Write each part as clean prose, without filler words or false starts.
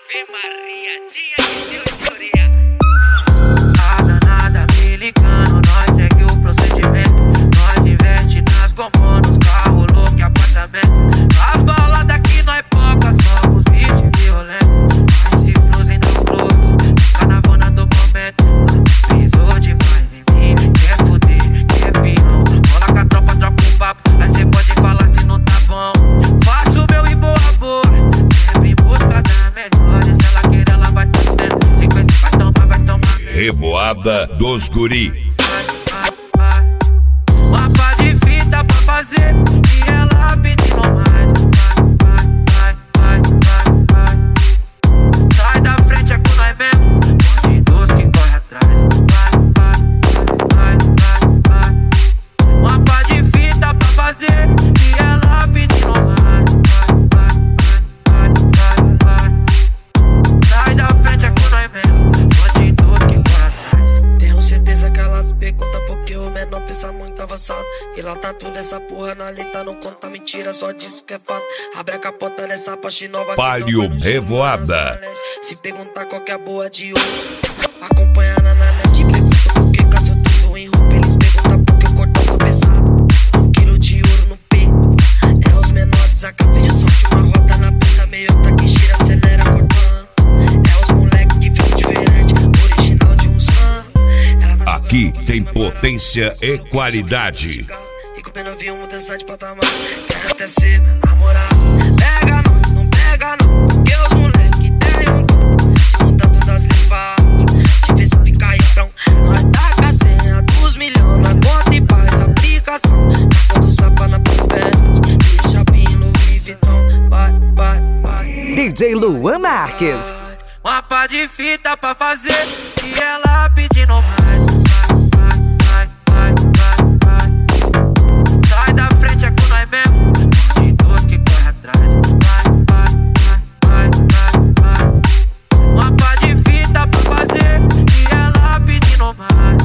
Ave Maria, tinha que ser teoria. A danada me ligando, nós segue o procedimento. Nós investe nas gomos, nos carros, louco e apartamento. As baladas aqui nós poca, somos vídeos violentos. Mas se fluzem dá um close, fica na vona do momento. Pisou demais em mim, quer fuder, quer pião. Rola com a tropa, troca um papo, aí cê pode falar se não tá bom. Faço o meu em boa boa, sempre em busca da melhor. E se ela querer, ela vai ter tempo. Sequência vai tomar, vai tomar. Revoada dos Guri. Uma pá de fita pra fazer e ela pedindo mais. Sai da frente, é com nós mesmo. Monte dos que corre atrás. Uma pá de fita pra fazer e ela pedindo mais. Sai da frente, é com nós mesmo. Monte dos que corre atrás. Tenho certeza que elas perguntam porque o menor pensa muito avançado. E lá tá tudo essa porra na letra, não conta mentira, só diz o que é fato. Abre a capota dessa parte nova. Palio Revoada. Se perguntar qual que é a boa de ouro, acompanha na net. Pergunta por que caso tudo em roupa. Eles perguntam por que o cordão tá pesado. 1 quilo de ouro no peito. É os menores, a cabeça sorte uma roda na pista. Meio tá que gira, acelera cortando. É os moleque que fica diferente, original de uns anos. Aqui tem potência e qualidade. E com pena vi mudança de patamar. Quer até ser minha namorada. Pega nós, não pega não, porque os moleque tem um dom de montar todas as levadas, de ver se fica refrão. Nós taca a senha dos milhões, nós conta e faz aplicação. Capa do sapa na papete, deixa pino Louis Vuitton. Vai. DJ Luan Marques. Uma pá de fita pra fazer e ela pedindo mais. Sai da frente, é com nós mesmo. De dois que corre atrás. Uma pá de fita pra fazer e ela pedindo mais.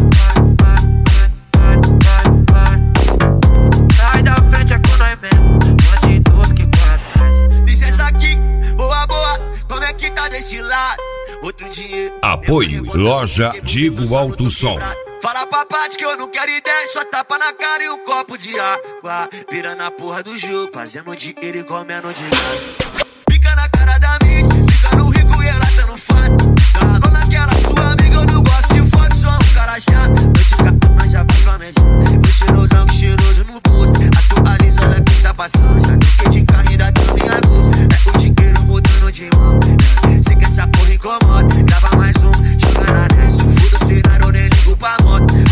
Sai da frente, é com nós mesmo. De dois que corre atrás. Licença aqui, boa, como é que tá desse lado? Outro dinheiro. Apoio Loja Digo Alto Som. Fala pra parte que eu não quero ideia, só tapa na cara e um copo de água. Pira na porra do jogo, fazendo dinheiro e comendo de graça. Fica na cara da amiga, fica no rico e ela tá no fato. Tá naquela sua amiga, eu não gosto de foto, sou um cara chato. Noite cá, nós já vai planejando. O cheirosão que cheiroso no bolso. Atualiza, olha quem tá passando. Já troquei de carro e ainda tô em agosto. É o dinheiro mudando de mão. Sei que essa porra incomoda, grava mais um, joga na net. Se fuda o cenário, eu nem ligo pra moto.